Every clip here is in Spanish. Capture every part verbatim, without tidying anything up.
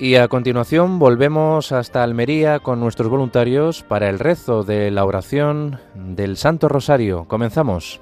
Y a continuación volvemos hasta Almería con nuestros voluntarios para el rezo de la oración del Santo Rosario. Comenzamos.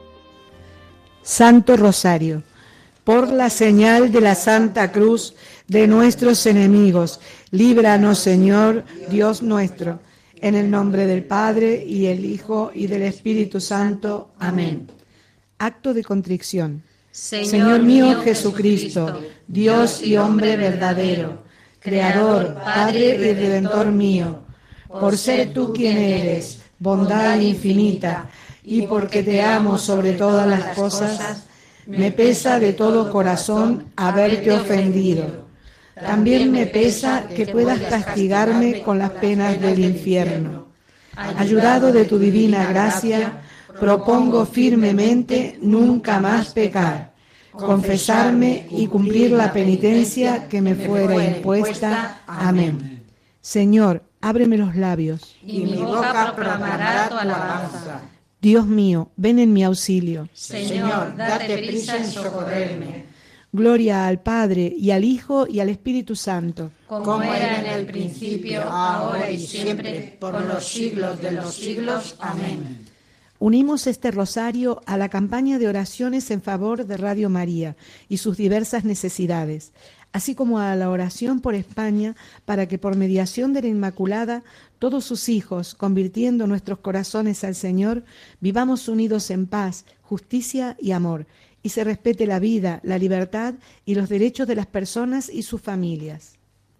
Santo Rosario, por la señal de la Santa Cruz de nuestros enemigos, líbranos, Señor, Dios nuestro, en el nombre del Padre, y del Hijo, y del Espíritu Santo. Amén. Acto de contrición. Señor, Señor mío Jesucristo, Dios y hombre verdadero, Creador, Padre y Redentor mío, por ser tú quien eres, bondad infinita, y porque te amo sobre todas las cosas, me pesa de todo corazón haberte ofendido. También me pesa que puedas castigarme con las penas del infierno. Ayudado de tu divina gracia, propongo firmemente nunca más pecar, confesarme y cumplir la penitencia que me fuera impuesta. Amén. Señor, ábreme los labios, y mi boca proclamará tu alabanza. Dios mío, ven en mi auxilio. Señor, date prisa en socorrerme. Gloria al Padre, y al Hijo, y al Espíritu Santo. Como era en el principio, ahora y siempre, por los siglos de los siglos. Amén. Unimos este rosario a la campaña de oraciones en favor de Radio María y sus diversas necesidades, así como a la oración por España, para que por mediación de la Inmaculada, todos sus hijos, convirtiendo nuestros corazones al Señor, vivamos unidos en paz, justicia y amor, y se respete la vida, la libertad y los derechos de las personas y sus familias.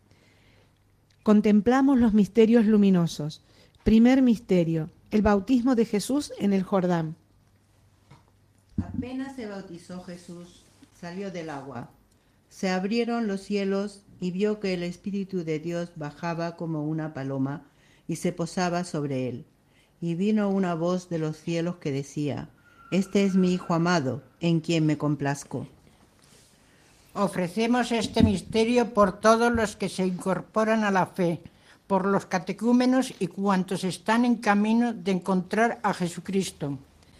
Contemplamos los misterios luminosos. Primer misterio, el bautismo de Jesús en el Jordán. Apenas se bautizó Jesús, salió del agua. Se abrieron los cielos y vio que el Espíritu de Dios bajaba como una paloma y se posaba sobre él. Y vino una voz de los cielos que decía: Este es mi Hijo amado, en quien me complazco. Ofrecemos este misterio por todos los que se incorporan a la fe, por los catecúmenos y cuantos están en camino de encontrar a Jesucristo.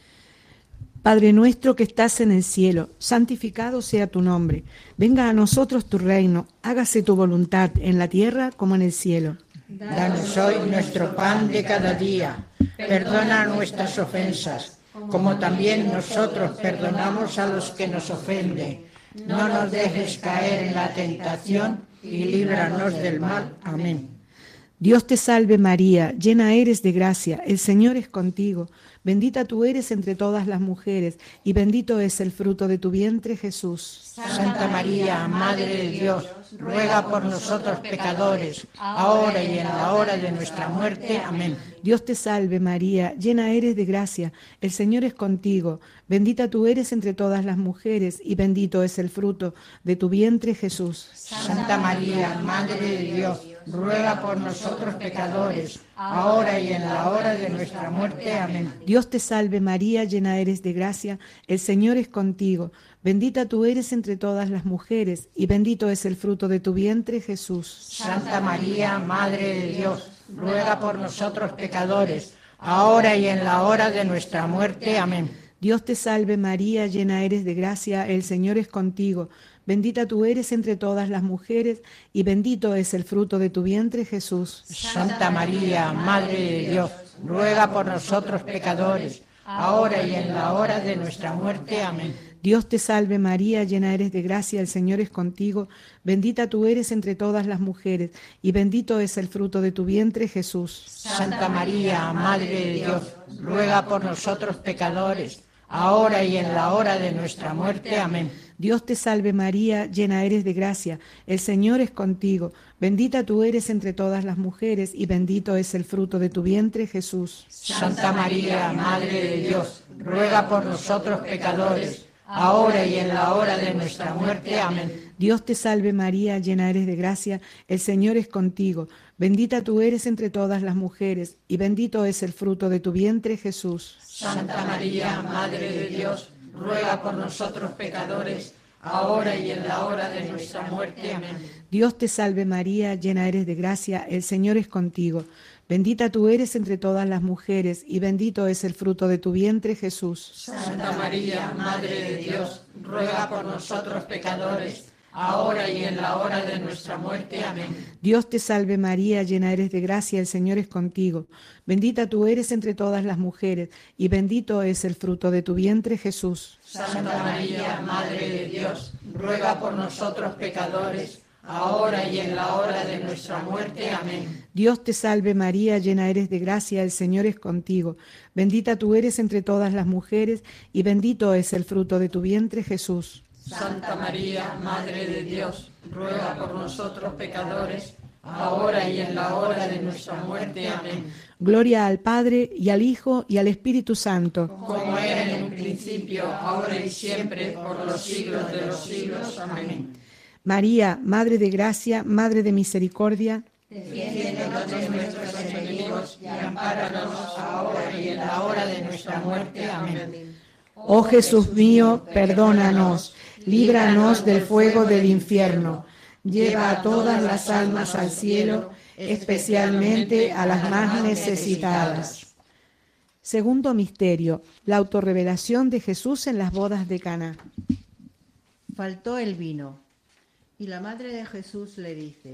Padre nuestro que estás en el cielo, santificado sea tu nombre. Venga a nosotros tu reino, hágase tu voluntad en la tierra como en el cielo. Danos hoy nuestro pan de cada día. Perdona nuestras ofensas, como también nosotros perdonamos a los que nos ofenden. No nos dejes caer en la tentación y líbranos del mal. Amén. Dios te salve María, llena eres de gracia, el Señor es contigo. Bendita tú eres entre todas las mujeres, y bendito es el fruto de tu vientre, Jesús. Santa María, Madre de Dios, ruega por nosotros pecadores, ahora y en la hora de nuestra muerte. Amén. Dios te salve María, llena eres de gracia, el Señor es contigo. Bendita tú eres entre todas las mujeres, y bendito es el fruto de tu vientre, Jesús. Santa María, Madre de Dios, ruega por nosotros pecadores, ahora y en la hora de nuestra muerte. Amén. Dios te salve María, llena eres de gracia, el Señor es contigo. Bendita tú eres entre todas las mujeres, y bendito es el fruto de tu vientre, Jesús. Santa María, Madre de Dios, ruega por nosotros pecadores, ahora y en la hora de nuestra muerte. Amén. Dios te salve María, llena eres de gracia, el Señor es contigo. Bendita tú eres entre todas las mujeres, y bendito es el fruto de tu vientre, Jesús. Santa María, Madre de Dios, ruega por nosotros pecadores, ahora y en la hora de nuestra muerte. Amén. Dios te salve María, llena eres de gracia, el Señor es contigo. Bendita tú eres entre todas las mujeres, y bendito es el fruto de tu vientre, Jesús. Santa María, Madre de Dios, ruega por nosotros pecadores, ahora y en la hora de nuestra muerte. Amén. Dios te salve María, llena eres de gracia, el Señor es contigo. Bendita tú eres entre todas las mujeres, y bendito es el fruto de tu vientre, Jesús. Santa María, Madre de Dios, ruega por nosotros pecadores, ahora y en la hora de nuestra muerte. Amén. Dios te salve María, llena eres de gracia, el Señor es contigo. Bendita tú eres entre todas las mujeres, y bendito es el fruto de tu vientre, Jesús. Santa María, Madre de Dios, ruega por nosotros pecadores, ahora y en la hora de nuestra muerte. Amén. Dios te salve María, llena eres de gracia, el Señor es contigo. Bendita tú eres entre todas las mujeres, y bendito es el fruto de tu vientre, Jesús. Santa María, Madre de Dios, ruega por nosotros pecadores, ahora y en la hora de nuestra muerte. Amén. Dios te salve María, llena eres de gracia, el Señor es contigo. Bendita tú eres entre todas las mujeres, y bendito es el fruto de tu vientre, Jesús. Santa María, Madre de Dios, ruega por nosotros pecadores, ahora y en la hora de nuestra muerte. Amén. Dios te salve María, llena eres de gracia, el Señor es contigo. Bendita tú eres entre todas las mujeres, y bendito es el fruto de tu vientre, Jesús. Santa María, Madre de Dios, ruega por nosotros pecadores, ahora y en la hora de nuestra muerte. Amén. Gloria al Padre, y al Hijo, y al Espíritu Santo. Como era en un principio, ahora y siempre, por los siglos de los siglos. Amén. María, Madre de gracia, Madre de misericordia, defiéndenos de nuestros enemigos y ampáranos ahora y en la hora de nuestra muerte. Amén. Oh Jesús mío, perdónanos, líbranos del fuego del infierno, lleva a todas las almas al cielo, especialmente a las más necesitadas. Segundo misterio, la autorrevelación de Jesús en las bodas de Caná. Faltó el vino, y la madre de Jesús le dice: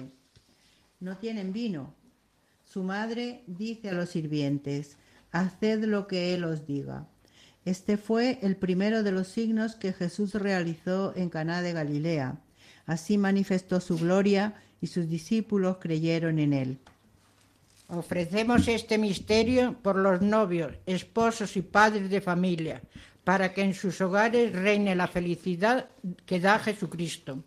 no tienen vino. Su madre dice a los sirvientes: haced lo que él os diga. Este fue el primero de los signos que Jesús realizó en Caná de Galilea. Así manifestó su gloria y sus discípulos creyeron en él. Ofrecemos este misterio por los novios, esposos y padres de familia, para que en sus hogares reine la felicidad que da Jesucristo.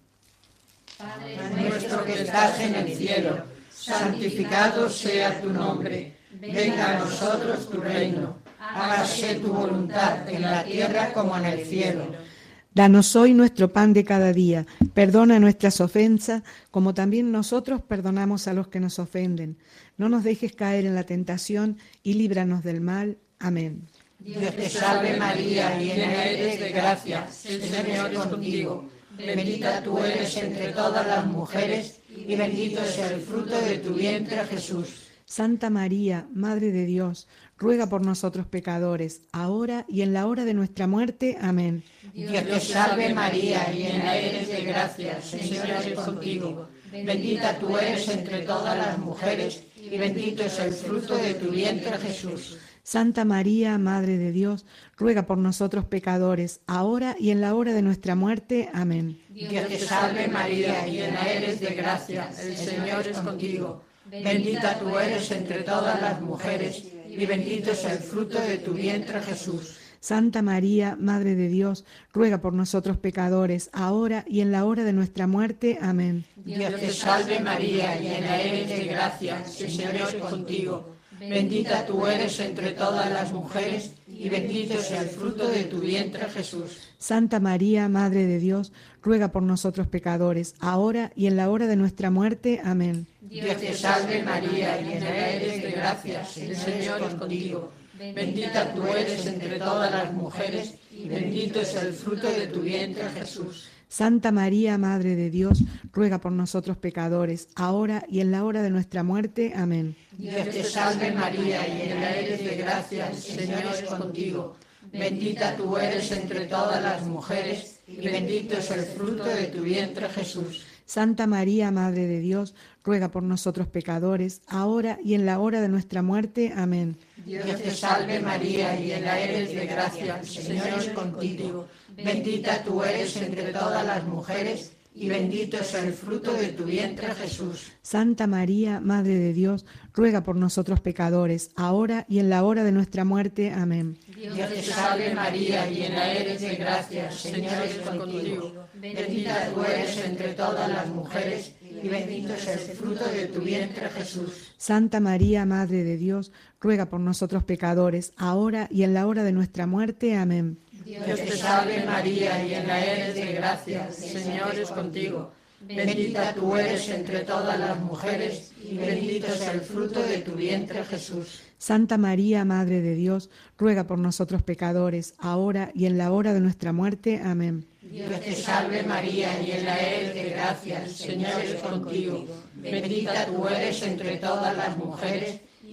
Padre nuestro que estás en el cielo, santificado sea tu nombre. Venga a nosotros tu reino. Hágase tu voluntad en la tierra como en el cielo. Danos hoy nuestro pan de cada día. Perdona nuestras ofensas, como también nosotros perdonamos a los que nos ofenden. No nos dejes caer en la tentación y líbranos del mal. Amén. Dios te salve María, llena eres de gracia, el Señor es contigo. Bendita tú eres entre todas las mujeres, y bendito es el fruto de tu vientre, Jesús. Santa María, Madre de Dios, ruega por nosotros pecadores, ahora y en la hora de nuestra muerte. Amén. Dios te salve María, llena eres de gracia, el Señor es contigo. Bendita tú eres entre todas las mujeres, y bendito es el fruto de tu vientre, Jesús. Santa María, Madre de Dios, ruega por nosotros pecadores, ahora y en la hora de nuestra muerte. Amén. Dios te salve María, llena eres de gracia, el Señor es contigo. Bendita tú eres entre todas las mujeres, y bendito es el fruto de tu vientre, Jesús. Santa María, Madre de Dios, ruega por nosotros pecadores, ahora y en la hora de nuestra muerte. Amén. Dios te salve María, llena eres de gracia, el Señor es contigo. Bendita tú eres entre todas las mujeres, y bendito es el fruto de tu vientre, Jesús. Santa María, Madre de Dios, ruega por nosotros pecadores, ahora y en la hora de nuestra muerte. Amén. Dios te salve María, llena eres de gracia, el Señor es contigo. Bendita tú eres entre todas las mujeres, y bendito es el fruto de tu vientre, Jesús. Santa María, Madre de Dios, ruega por nosotros pecadores, ahora y en la hora de nuestra muerte. Amén. Dios te salve María, llena eres de gracia, el Señor es contigo. Bendita tú eres entre todas las mujeres, y bendito es el fruto de tu vientre, Jesús. Santa María, Madre de Dios, ruega por nosotros pecadores, ahora y en la hora de nuestra muerte. Amén. Dios te salve María, llena eres de gracia, el Señor es contigo. Bendita tú eres entre todas las mujeres, y bendito es el fruto de tu vientre, Jesús. Santa María, Madre de Dios, ruega por nosotros pecadores, ahora y en la hora de nuestra muerte. Amén. Dios te salve María, llena eres de gracia, el Señor es contigo. Bendita tú eres entre todas las mujeres, y bendito es el fruto de tu vientre, Jesús. Santa María, Madre de Dios, ruega por nosotros pecadores, ahora y en la hora de nuestra muerte. Amén. Dios te salve María, llena eres de gracia, el Señor es contigo. Bendita tú eres entre todas las mujeres, y bendito es el fruto de tu vientre, Jesús. Santa María, Madre de Dios, ruega por nosotros pecadores, ahora y en la hora de nuestra muerte. Amén. Dios te salve María, llena eres de gracia, el Señor es contigo. Bendita tú eres entre todas las mujeres, y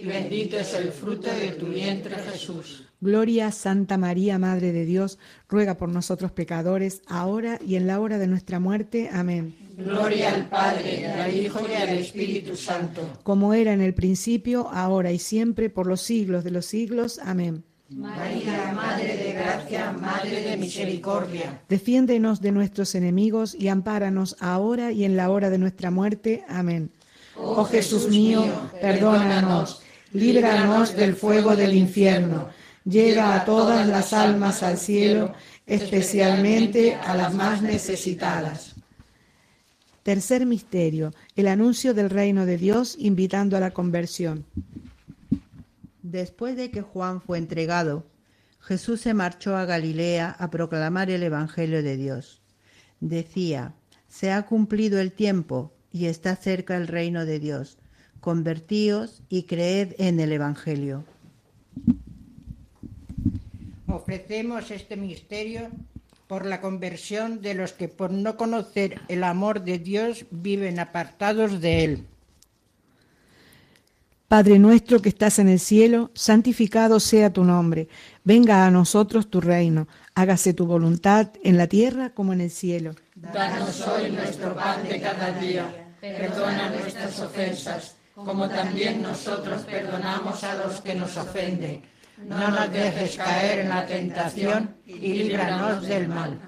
y bendito es el fruto de tu vientre, Jesús. Gloria a Santa María, Madre de Dios, ruega por nosotros pecadores, ahora y en la hora de nuestra muerte. Amén. Gloria al Padre, al Hijo y al Espíritu Santo. Como era en el principio, ahora y siempre, por los siglos de los siglos. Amén. María, Madre de Gracia, Madre de Misericordia. Defiéndenos de nuestros enemigos y ampáranos ahora y en la hora de nuestra muerte. Amén. Oh Jesús mío, perdónanos, líbranos del fuego del infierno, lleva a todas las almas al cielo, especialmente a las más necesitadas. Tercer misterio, el anuncio del reino de Dios invitando a la conversión. Después de que Juan fue entregado, Jesús se marchó a Galilea a proclamar el Evangelio de Dios. Decía: se ha cumplido el tiempo y está cerca el reino de Dios. Convertíos y creed en el Evangelio. Ofrecemos este misterio por la conversión de los que por no conocer el amor de Dios viven apartados de Él. Padre nuestro que estás en el cielo, santificado sea tu nombre. Venga a nosotros tu reino. Hágase tu voluntad en la tierra como en el cielo. Danos hoy nuestro pan de cada día. Perdona nuestras ofensas, como también nosotros perdonamos a los que nos ofenden. No nos dejes caer en la tentación y líbranos del mal.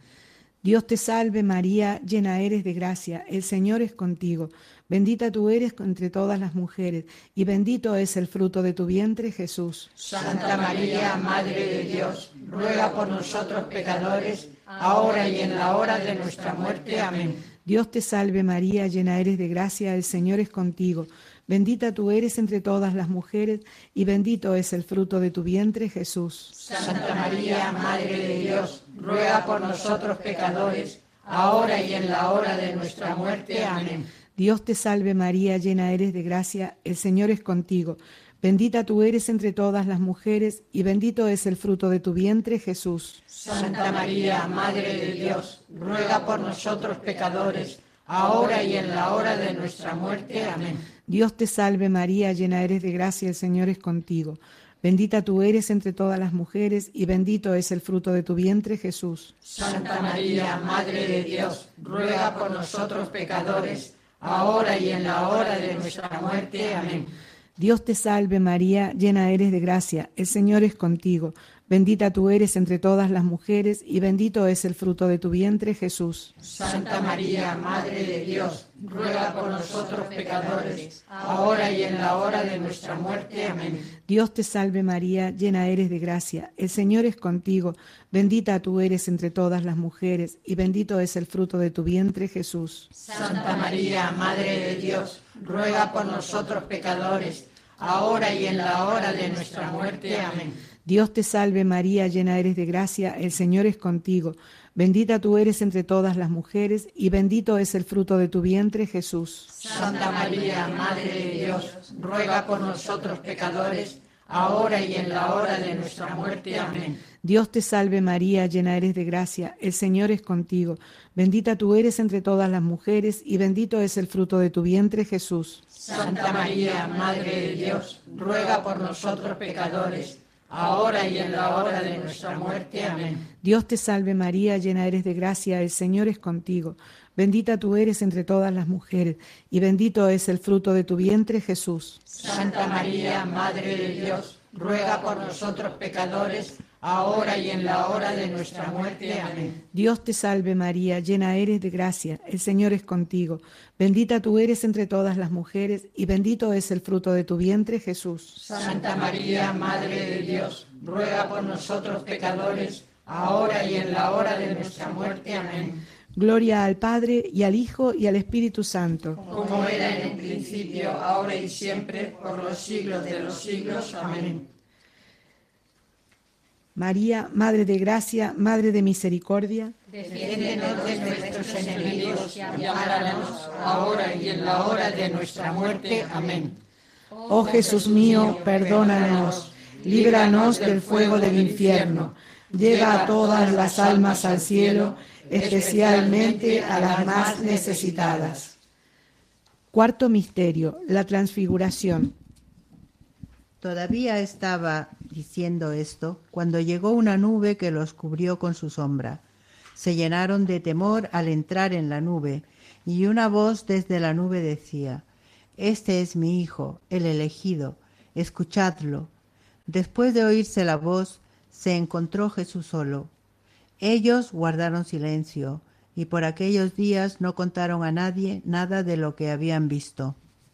Dios te salve María, llena eres de gracia, el Señor es contigo. Bendita tú eres entre todas las mujeres, y bendito es el fruto de tu vientre, Jesús. Santa María, Madre de Dios, ruega por nosotros pecadores, ahora y en la hora de nuestra muerte. Amén. Dios te salve María, llena eres de gracia, el Señor es contigo. Bendita tú eres entre todas las mujeres, y bendito es el fruto de tu vientre, Jesús. Santa María, Madre de Dios, ruega por nosotros pecadores, ahora y en la hora de nuestra muerte. Amén. Dios te salve María, llena eres de gracia, el Señor es contigo. Bendita tú eres entre todas las mujeres, y bendito es el fruto de tu vientre, Jesús. Santa María, Madre de Dios, ruega por nosotros pecadores, ahora y en la hora de nuestra muerte. Amén. Dios te salve María, llena eres de gracia, el Señor es contigo. Bendita tú eres entre todas las mujeres, y bendito es el fruto de tu vientre, Jesús. Santa María, Madre de Dios, ruega por nosotros pecadores, ahora y en la hora de nuestra muerte. Amén. Dios te salve María, llena eres de gracia, el Señor es contigo. Bendita tú eres entre todas las mujeres, y bendito es el fruto de tu vientre, Jesús. Santa María, Madre de Dios, ruega por nosotros pecadores, ahora y en la hora de nuestra muerte. Amén. Dios te salve María, llena eres de gracia, el Señor es contigo. Bendita tú eres entre todas las mujeres, y bendito es el fruto de tu vientre, Jesús. Santa María, Madre de Dios, ruega por nosotros pecadores, ahora y en la hora de nuestra muerte. Amén. Dios te salve María, llena eres de gracia, el Señor es contigo. Bendita tú eres entre todas las mujeres, y bendito es el fruto de tu vientre, Jesús. Santa María, Madre de Dios, ruega por nosotros pecadores, ahora y en la hora de nuestra muerte. Amén. Dios te salve María, llena eres de gracia, el Señor es contigo. Bendita tú eres entre todas las mujeres, y bendito es el fruto de tu vientre, Jesús. Santa María, Madre de Dios, ruega por nosotros pecadores, ahora y en la hora de nuestra muerte. Amén. Dios te salve María, llena eres de gracia, el Señor es contigo. Bendita tú eres entre todas las mujeres, y bendito es el fruto de tu vientre, Jesús. Santa María, Madre de Dios, ruega por nosotros pecadores, ahora y en la hora de nuestra muerte. Amén. Dios te salve María, llena eres de gracia, el Señor es contigo. Bendita tú eres entre todas las mujeres, y bendito es el fruto de tu vientre, Jesús. Santa María, Madre de Dios, ruega por nosotros pecadores, ahora y en la hora de nuestra muerte. Amén. Gloria al Padre, y al Hijo, y al Espíritu Santo. Como era en un principio, ahora y siempre, por los siglos de los siglos. Amén. María, Madre de Gracia, Madre de Misericordia, defiéndenos de nuestros enemigos y ampáranos ahora y en la hora de nuestra muerte. Amén. Oh Jesús mío, perdónanos, líbranos del fuego del infierno, lleva a todas las almas al cielo, especialmente a las más necesitadas. Cuarto misterio, la transfiguración. Todavía estaba diciendo esto cuando llegó una nube que los cubrió con su sombra. Se llenaron de temor al entrar en la nube, y una voz desde la nube decía: Este es mi Hijo, el elegido, escuchadlo. Después de oírse la voz, se encontró Jesús solo. Ellos guardaron silencio, y por aquellos días no contaron a nadie nada de lo que habían visto.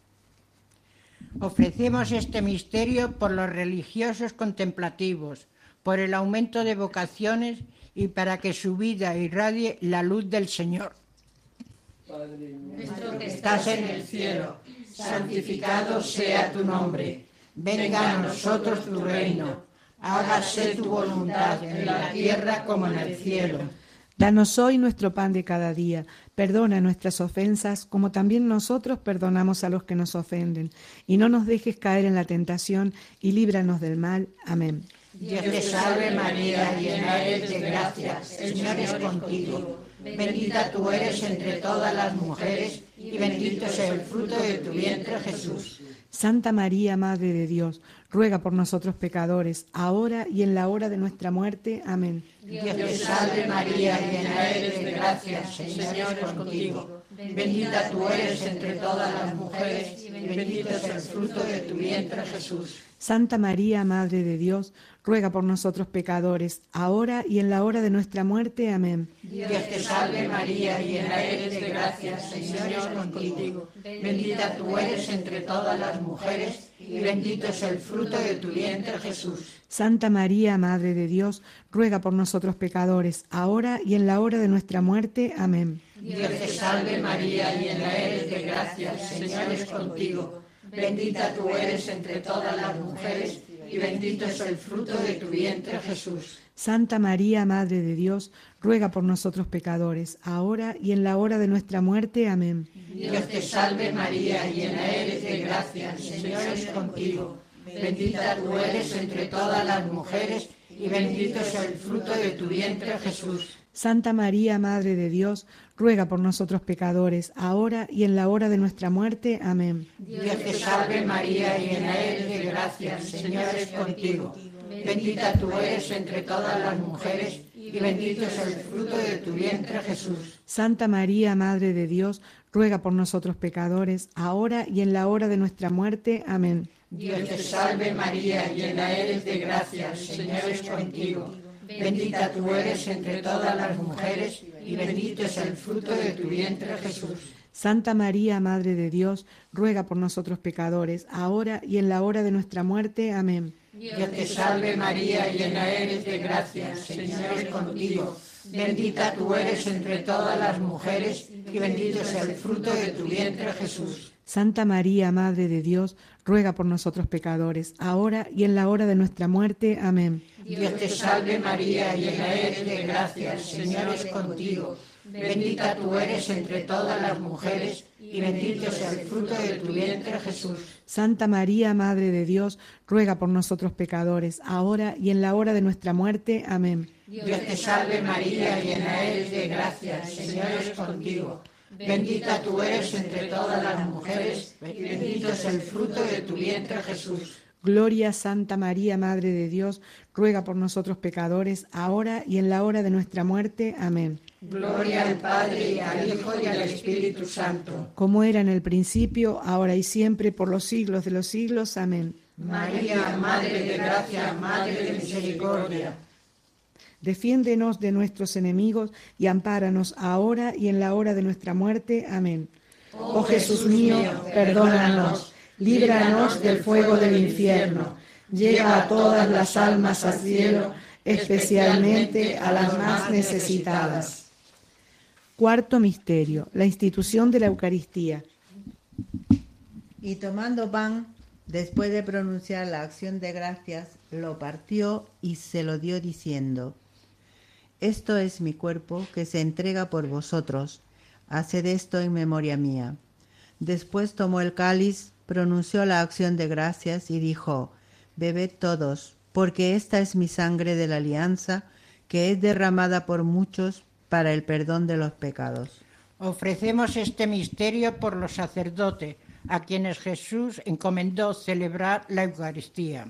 Ofrecemos este misterio por los religiosos contemplativos, por el aumento de vocaciones y para que su vida irradie la luz del Señor. Padre nuestro que estás en el cielo, santificado sea tu nombre. Venga a nosotros tu reino. Hágase tu voluntad en la tierra como en el cielo. Danos hoy nuestro pan de cada día. Perdona nuestras ofensas, como también nosotros perdonamos a los que nos ofenden. Y no nos dejes caer en la tentación, y líbranos del mal. Amén. Dios te salve María, llena eres de gracia, el Señor es contigo. Bendita tú eres entre todas las mujeres, y bendito es el fruto de tu vientre, Jesús. Santa María, Madre de Dios, ruega por nosotros pecadores, ahora y en la hora de nuestra muerte. Amén. Dios te salve María, llena eres de gracia, el Señor es contigo. Bendita tú eres entre todas las mujeres, y bendito es el fruto de tu vientre, Jesús. Santa María, Madre de Dios, ruega por nosotros pecadores, ahora y en la hora de nuestra muerte. Amén. Dios te salve María, llena eres de gracia, el Señor es contigo. Bendita tú eres entre todas las mujeres, y bendito es el fruto de tu vientre, Jesús. Santa María, Madre de Dios, ruega por nosotros pecadores, ahora y en la hora de nuestra muerte. Amén. Dios te salve María, llena eres de gracia, el Señor es contigo. Bendita tú eres entre todas las mujeres, y bendito es el fruto de tu vientre, Jesús. Santa María, Madre de Dios, ruega por nosotros pecadores, ahora y en la hora de nuestra muerte. Amén. Dios te salve María, llena eres de gracia, el Señor es contigo. Bendita tú eres entre todas las mujeres, y bendito es el fruto de tu vientre, Jesús. Santa María, Madre de Dios, ruega por nosotros pecadores, ahora y en la hora de nuestra muerte. Amén. Dios te salve María, llena eres de gracia, el Señor es contigo. Bendita tú eres entre todas las mujeres, y bendito es el fruto de tu vientre, Jesús. Santa María, Madre de Dios, ruega por nosotros pecadores, ahora y en la hora de nuestra muerte. Amén. Dios te salve María, llena eres de gracia, el Señor es contigo. Bendita tú eres entre todas las mujeres, y bendito es el fruto de tu vientre, Jesús. Santa María, Madre de Dios, ruega por nosotros pecadores, ahora y en la hora de nuestra muerte. Amén. Dios te salve María, llena eres de gracia, el Señor es contigo. Bendita tú eres entre todas las mujeres, y bendito es el fruto de tu vientre, Jesús. Santa María, Madre de Dios, ruega por nosotros pecadores, ahora y en la hora de nuestra muerte. Amén. Dios te salve María, llena eres de gracia, el Señor es contigo. Bendita tú eres entre todas las mujeres, y bendito es el fruto de tu vientre, Jesús. Santa María, Madre de Dios, ruega por nosotros pecadores, ahora y en la hora de nuestra muerte. Amén. Dios te salve María, llena eres de gracia, el Señor es contigo. Bendita tú eres entre todas las mujeres, y bendito es el fruto de tu vientre, Jesús. Gloria, Santa María, Madre de Dios, ruega por nosotros pecadores, ahora y en la hora de nuestra muerte. Amén. Gloria al Padre, y al Hijo, y al Espíritu Santo. Como era en el principio, ahora y siempre, por los siglos de los siglos. Amén. María, Madre de gracia, Madre de misericordia. Defiéndenos de nuestros enemigos y ampáranos ahora y en la hora de nuestra muerte. Amén. Oh Jesús mío, perdónanos, líbranos del fuego del infierno, lleva a todas las almas al cielo, especialmente a las más necesitadas. Cuarto misterio, la institución de la Eucaristía. Y tomando pan, después de pronunciar la acción de gracias, lo partió y se lo dio diciendo: Esto es mi cuerpo que se entrega por vosotros. Haced esto en memoria mía. Después tomó el cáliz, pronunció la acción de gracias y dijo: Bebed todos, porque esta es mi sangre de la alianza, que es derramada por muchos para el perdón de los pecados. Ofrecemos este misterio por los sacerdotes, a quienes Jesús encomendó celebrar la Eucaristía.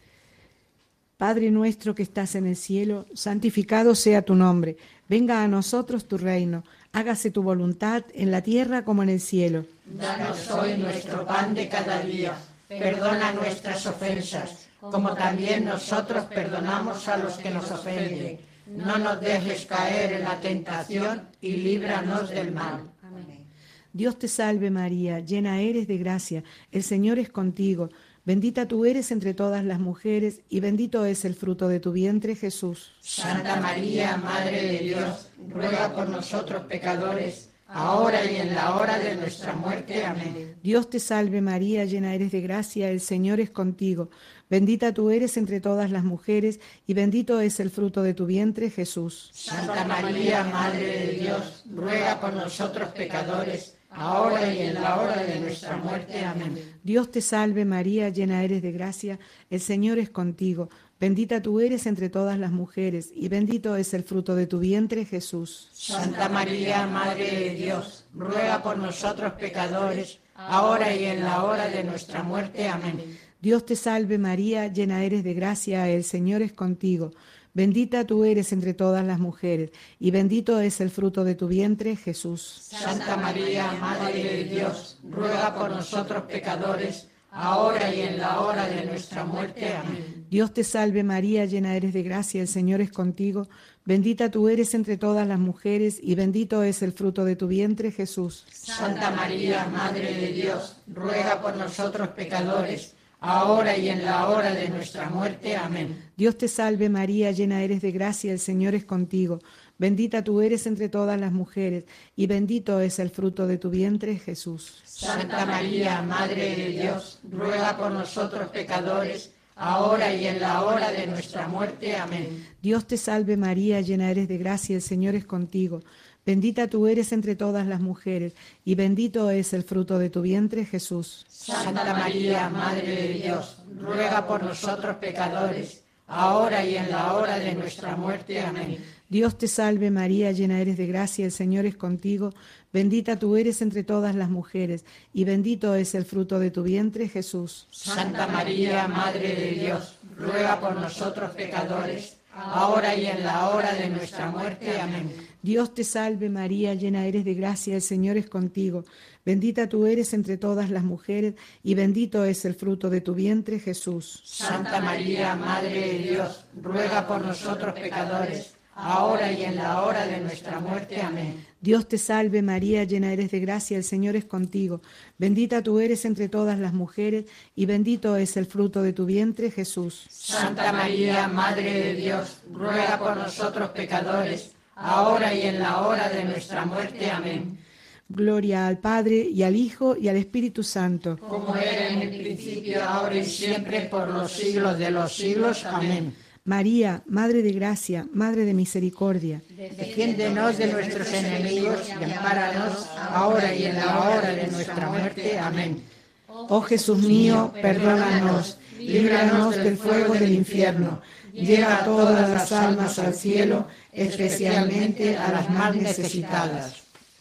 Padre nuestro que estás en el cielo, santificado sea tu nombre. Venga a nosotros tu reino. Hágase tu voluntad en la tierra como en el cielo. Danos hoy nuestro pan de cada día. Perdona nuestras ofensas, como también nosotros perdonamos a los que nos ofenden. No nos dejes caer en la tentación y líbranos del mal. Amén. Dios te salve María, llena eres de gracia, el Señor es contigo. Bendita tú eres entre todas las mujeres, y bendito es el fruto de tu vientre, Jesús. Santa María, Madre de Dios, ruega por nosotros pecadores, ahora y en la hora de nuestra muerte. Amén. Dios te salve María, llena eres de gracia, el Señor es contigo. Bendita tú eres entre todas las mujeres, y bendito es el fruto de tu vientre, Jesús. Santa María, Madre de Dios, ruega por nosotros pecadores, ahora y en la hora de nuestra muerte. Amén. Dios te salve María, llena eres de gracia, el Señor es contigo. Bendita tú eres entre todas las mujeres, y bendito es el fruto de tu vientre, Jesús. Santa María, Madre de Dios, ruega por nosotros pecadores, ahora y en la hora de nuestra muerte. Amén. Dios te salve María, llena eres de gracia, el Señor es contigo. Bendita tú eres entre todas las mujeres, y bendito es el fruto de tu vientre, Jesús. Santa María, Madre de Dios, ruega por nosotros pecadores, ahora y en la hora de nuestra muerte. Amén. Dios te salve María, llena eres de gracia, el Señor es contigo. Bendita tú eres entre todas las mujeres, y bendito es el fruto de tu vientre, Jesús. Santa María, Madre de Dios, ruega por nosotros pecadores, ahora y en la hora de nuestra muerte. Amén. Dios te salve María, llena eres de gracia, el Señor es contigo. Bendita tú eres entre todas las mujeres, y bendito es el fruto de tu vientre, Jesús. Santa María, Madre de Dios, ruega por nosotros pecadores, ahora y en la hora de nuestra muerte. Amén. Dios te salve María, llena eres de gracia, el Señor es contigo. Bendita tú eres entre todas las mujeres, y bendito es el fruto de tu vientre, Jesús. Santa María, Madre de Dios, ruega por nosotros pecadores, ahora y en la hora de nuestra muerte. Amén. Dios te salve María, llena eres de gracia, el Señor es contigo. Bendita tú eres entre todas las mujeres, y bendito es el fruto de tu vientre, Jesús. Santa María, Madre de Dios, ruega por nosotros pecadores, ahora y en la hora de nuestra muerte. Amén. Dios te salve María, llena eres de gracia, el Señor es contigo. Bendita tú eres entre todas las mujeres, y bendito es el fruto de tu vientre, Jesús. Santa María, Madre de Dios, ruega por nosotros pecadores, ahora y en la hora de nuestra muerte. Amén. Dios te salve María, llena eres de gracia, el Señor es contigo. Bendita tú eres entre todas las mujeres, y bendito es el fruto de tu vientre, Jesús. Santa María, Madre de Dios, ruega por nosotros pecadores, ahora y en la hora de nuestra muerte. Amén. Gloria al Padre, y al Hijo, y al Espíritu Santo. Como era en el principio, ahora y siempre, por los siglos de los siglos. Amén. María, Madre de gracia, Madre de misericordia. Defiéndenos de nuestros enemigos y ampáranos ahora y en la hora de nuestra muerte. Amén. Oh Jesús mío, perdónanos, líbranos del fuego del infierno. Lleva a todas las almas al cielo, especialmente a las más necesitadas.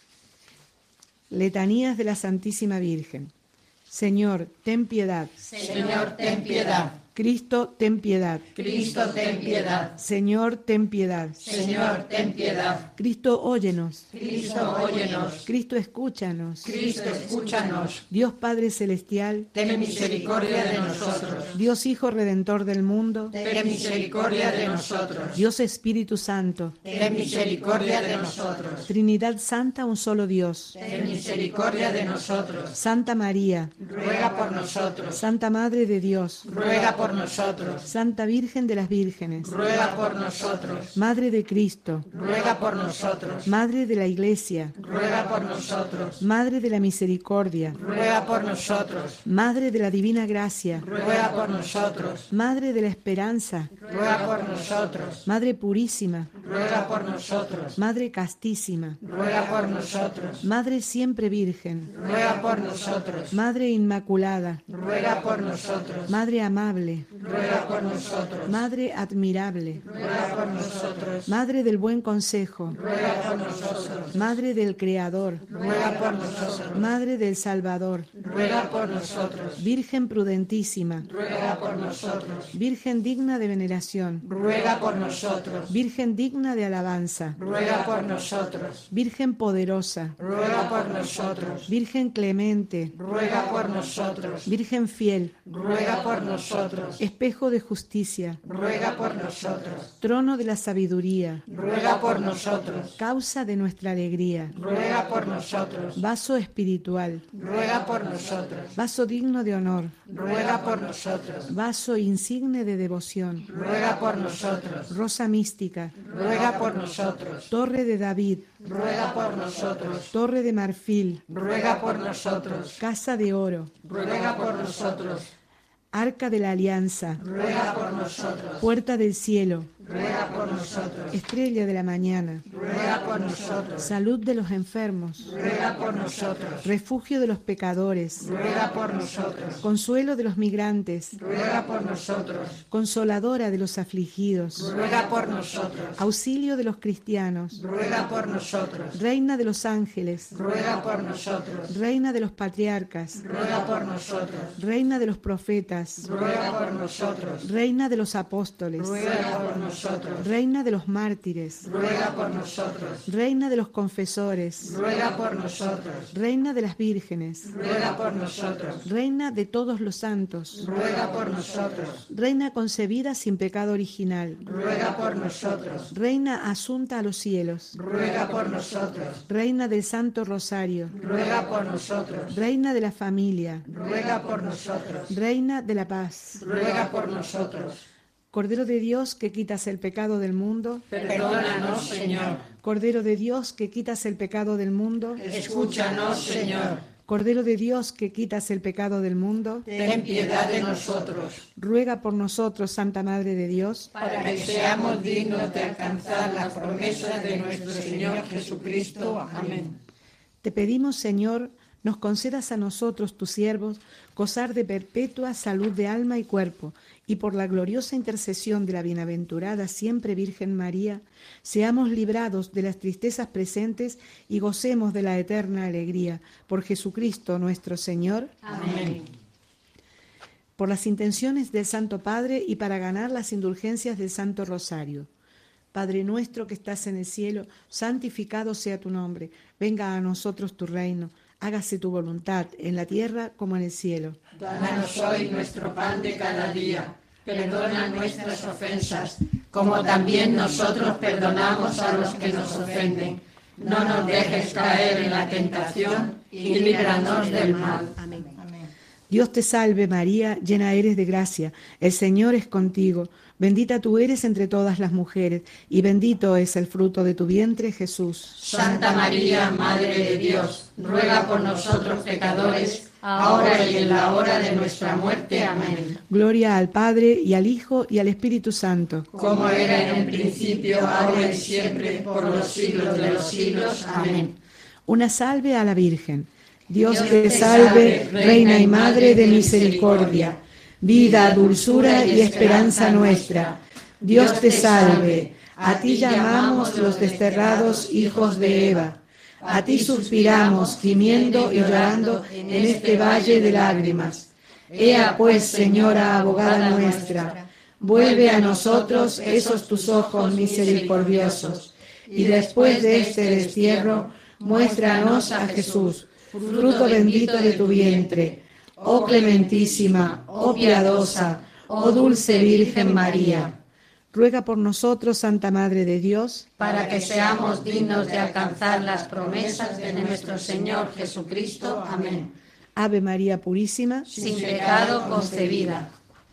Letanías de la Santísima Virgen. Señor, ten piedad. Señor, ten piedad. Cristo, ten piedad. Cristo, ten piedad. Señor, ten piedad. Señor, ten piedad. Cristo, óyenos. Cristo, óyenos. Cristo, escúchanos. Cristo, escúchanos. Dios Padre Celestial, Ten misericordia de nosotros. Dios Hijo Redentor del mundo, Ten misericordia de nosotros. Dios Espíritu Santo, Ten misericordia de nosotros. Trinidad Santa, un solo Dios. Ten misericordia de nosotros. Santa María, Ruega por nosotros. Santa Madre de Dios, Ruega por nosotros. Santa Virgen de las Vírgenes, Ruega por nosotros. Madre de Cristo, Ruega por nosotros. Madre de la Iglesia, Ruega por nosotros. Madre de la Misericordia, Ruega por nosotros. Madre de la Divina Gracia, Ruega por nosotros. Madre de la Esperanza, Ruega por nosotros. Madre Purísima, Ruega por nosotros. Madre Castísima, Ruega por nosotros. Madre Siempre Virgen, Ruega por nosotros. Madre Inmaculada, Ruega por nosotros. Madre Amable, Ruega por nosotros. Madre Admirable, Ruega por nosotros. nosotros. Madre del buen consejo, Ruega por nosotros. Madre del Creador, Ruega por nosotros. Madre del Salvador, Ruega por nosotros. Virgen prudentísima, Ruega por nosotros. Virgen digna de veneración, Ruega por nosotros. Virgen digna de alabanza, Ruega por nosotros. Virgen poderosa, Ruega por nosotros. Virgen clemente, Ruega por nosotros. Virgen fiel, Ruega por nosotros. espejo de justicia, Ruega por nosotros. trono de la sabiduría, Ruega por nosotros. causa de nuestra alegría, Ruega por nosotros. vaso espiritual, Ruega por nosotros. vaso digno de honor, Ruega por nosotros. vaso insigne de devoción, Ruega por nosotros. rosa mística, Ruega por nosotros. torre de David, Ruega por nosotros. torre de marfil, Ruega por nosotros. casa de oro, Ruega por nosotros. arca de la alianza, Ruega por nosotros. puerta del cielo, Ruega por nosotros. estrella de la mañana, Ruega por nosotros. salud de los enfermos, Ruega por nosotros. refugio de los pecadores, Ruega por nosotros. consuelo de los migrantes, Ruega por nosotros. consoladora de los afligidos, Ruega por nosotros. auxilio de los cristianos, Ruega por nosotros. reina de los ángeles, Ruega por nosotros. reina de los patriarcas, Ruega por nosotros. reina de los profetas, Ruega por nosotros. reina de los apóstoles, Ruega por nosotros. reina de los mártires, Ruega por nosotros. reina de los confesores, Ruega por nosotros. reina de las vírgenes, Ruega por nosotros. reina de todos los santos, Ruega por nosotros. reina concebida sin pecado original, Ruega por nosotros. reina asunta a los cielos, Ruega por nosotros. reina del Santo Rosario, Ruega por nosotros. reina de la familia, Ruega por nosotros. reina de la paz, Ruega por nosotros. Cordero de Dios que quitas el pecado del mundo, Perdónanos, Señor. Cordero de Dios que quitas el pecado del mundo, Escúchanos, Señor. Cordero de Dios que quitas el pecado del mundo, Ten piedad de nosotros, ruega por nosotros, Santa Madre de Dios, para que seamos dignos de alcanzar las promesas de nuestro Señor Jesucristo. Amén. Te pedimos, Señor, nos concedas a nosotros, tus siervos, gozar de perpetua salud de alma y cuerpo, y por la gloriosa intercesión de la bienaventurada siempre Virgen María, seamos librados de las tristezas presentes y gocemos de la eterna alegría. Por Jesucristo nuestro Señor. Amén. Por las intenciones del Santo Padre y para ganar las indulgencias del Santo Rosario. Padre nuestro que estás en el cielo, santificado sea tu nombre. Venga a nosotros tu reino. Hágase tu voluntad, en la tierra como en el cielo. Danos hoy nuestro pan de cada día. Perdona nuestras ofensas, como también nosotros perdonamos a los que nos ofenden. No nos dejes caer en la tentación y líbranos del mal. Amén. Dios te salve María, llena eres de gracia. El Señor es contigo. Bendita tú eres entre todas las mujeres, y bendito es el fruto de tu vientre, Jesús. Santa María, Madre de Dios, ruega por nosotros pecadores, ahora y en la hora de nuestra muerte. Amén. Gloria al Padre, y al Hijo, y al Espíritu Santo. Como era en un principio, ahora y siempre, por los siglos de los siglos. Amén. Una salve a la Virgen. Dios te salve, Reina y Madre de misericordia, vida, dulzura y esperanza nuestra. Dios te salve, a ti llamamos los desterrados hijos de Eva. A ti suspiramos, gimiendo y llorando en este valle de lágrimas. Ea pues, Señora abogada nuestra, vuelve a nosotros esos tus ojos misericordiosos, y después de este destierro, muéstranos a Jesús, fruto bendito de tu vientre. Oh clementísima, oh piadosa, oh dulce Virgen María. Ruega por nosotros, Santa Madre de Dios, para que seamos dignos de alcanzar las promesas de nuestro Señor Jesucristo. Amén. Ave María Purísima, sin pecado concebida.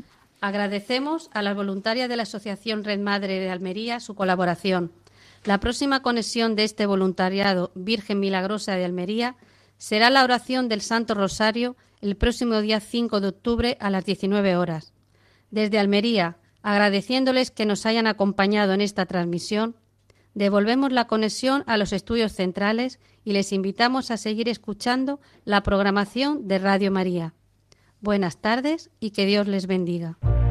Agradecemos a las voluntarias de la Asociación Red Madre de Almería su colaboración. La próxima conexión de este voluntariado Virgen Milagrosa de Almería será la oración del Santo Rosario el próximo día cinco de octubre a las diecinueve horas. Desde Almería, agradeciéndoles que nos hayan acompañado en esta transmisión, devolvemos la conexión a los estudios centrales y les invitamos a seguir escuchando la programación de Radio María. Buenas tardes y que Dios les bendiga.